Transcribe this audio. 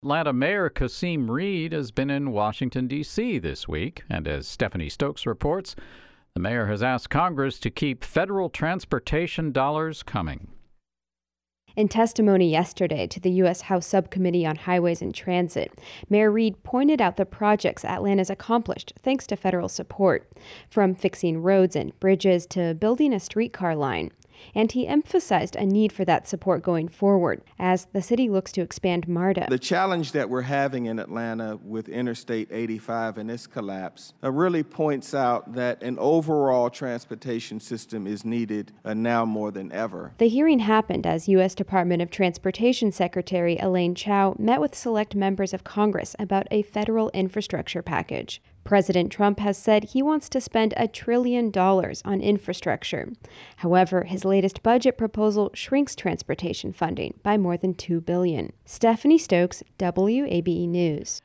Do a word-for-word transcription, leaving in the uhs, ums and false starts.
Atlanta Mayor Kasim Reed has been in Washington, D C this week, and as Stephanie Stokes reports, the mayor has asked Congress to keep federal transportation dollars coming. In testimony yesterday to the U S House Subcommittee on Highways and Transit, Mayor Reed pointed out the projects Atlanta's accomplished thanks to federal support, from fixing roads and bridges to building a streetcar line. And he emphasized a need for that support going forward as the city looks to expand MARTA. The challenge that we're having in Atlanta with Interstate eighty-five and its collapse uh, really points out that an overall transportation system is needed uh, now more than ever. The hearing happened as U S Department of Transportation Secretary Elaine Chao met with select members of Congress about a federal infrastructure package. President Trump has said he wants to spend a trillion dollars on infrastructure. However, his latest budget proposal shrinks transportation funding by more than two billion dollars. Stephanie Stokes, W A B E News.